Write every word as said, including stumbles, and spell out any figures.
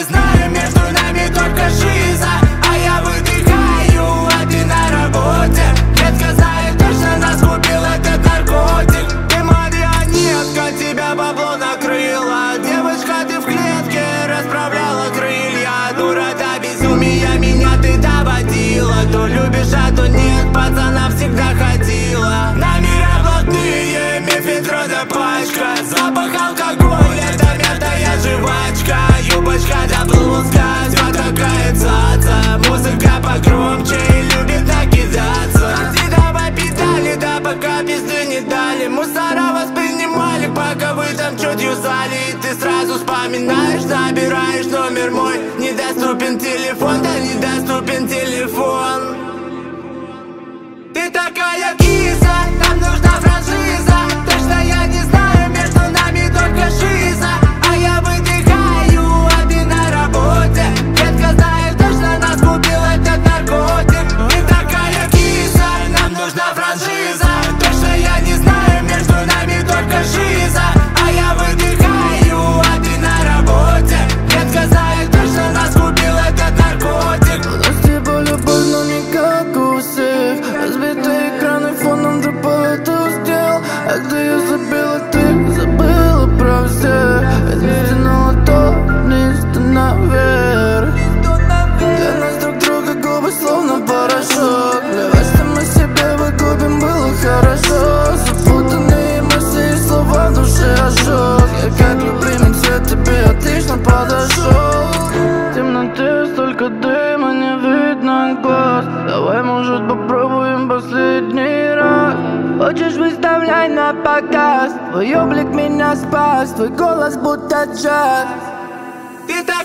знаю, между нами только жиза. А я выдыхаю, а ты на работе. Детка знает точно, нас купил этот наркотик. Ты марионетка, тебя бабло накрыло. Девочка, ты в клетке расправляла крылья. Дура до безумия, меня ты доводила. То любишь, а то нет, пацана всегда ходила. На мира блатные, мефедрода пачка. Запах алкоголя, да мятая жвачка. Юбочка да блузка, вся такая цаца. Музыка погромче и любит накидаться. Ты давай педали, да пока пизды не дали. Мусора воспринимали, пока вы там чуть юзали. И ты сразу вспоминаешь, набираешь номер мой. Недоступен телефон, да недоступен телефон. Ты такая киса, нам нужна франшиза. Точно я не знаю, между нами только жиза. А я выдыхаю, а ты на работе. Детка знает точно, нас купил этот наркотик. Ты такая киса, нам нужна франшиза. Точно я не знаю, между нами только жиза. А я выдыхаю, а ты на работе. Детка знает точно, нас купил этот наркотик. У нас типа любовь, но не как у всех. Разбитые экраны фоном дропает устел. А где я забыла, ты забыла про всех. Это стянуло то вниз, то наверх. Для нас друг друга губы словно порошок. Плевать, что мы себе выкупим, было хорошо. Запутанные эмоции, слова в душе ожог. Я как любимый цвет тебе отлично подошел. Темноты, столько дыма, не видно глаз. Давай, может, попробуем последний раз. Хочешь, выставляй на показ. Твой облик меня спас, твой голос будто джаз. Ты